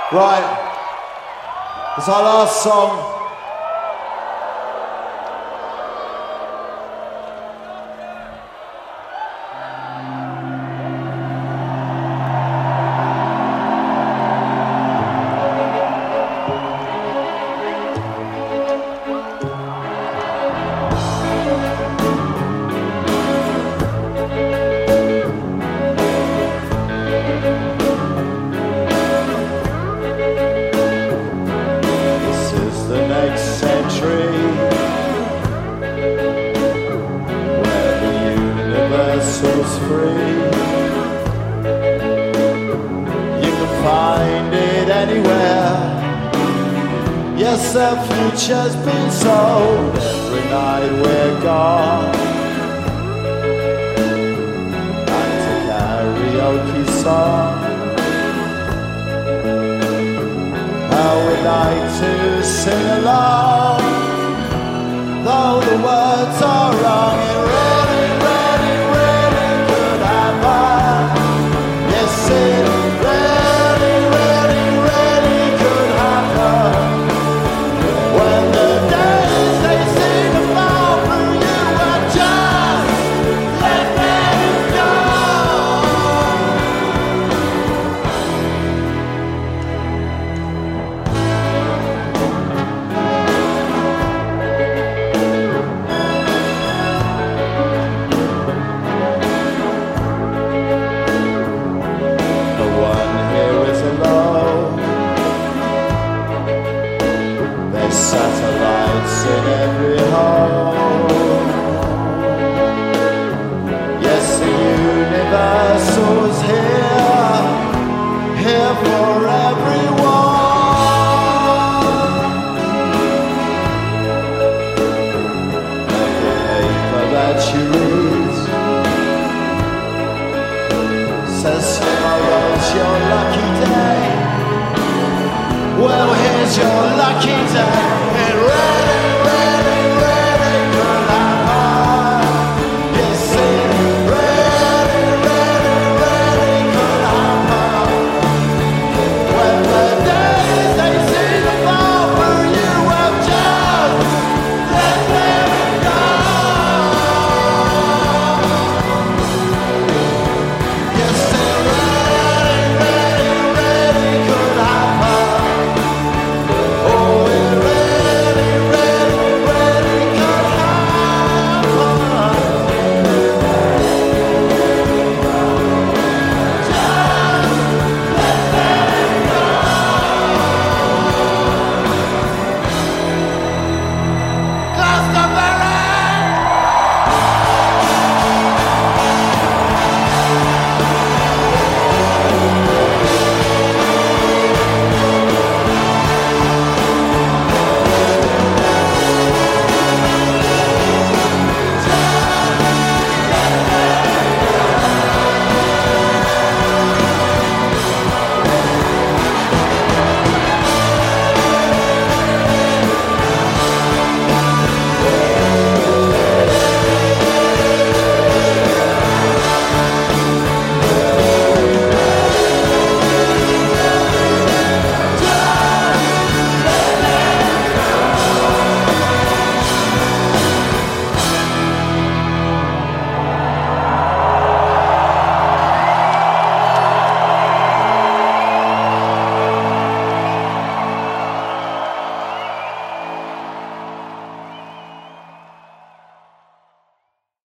Right, it's our last song. Yes, the future's been sold. Every night we're gone back to karaoke song. How we like to sing along, though the words are wrong. It really, really, really could happen. Yes, it really, really, really could happen. When the days they seem to fall through you, I just let them go. The one here is alone. There's satellites in every home. Yes, the universe was here for everyone. Every paper that you read says tomorrow's your lucky day. Well, here's your lucky day.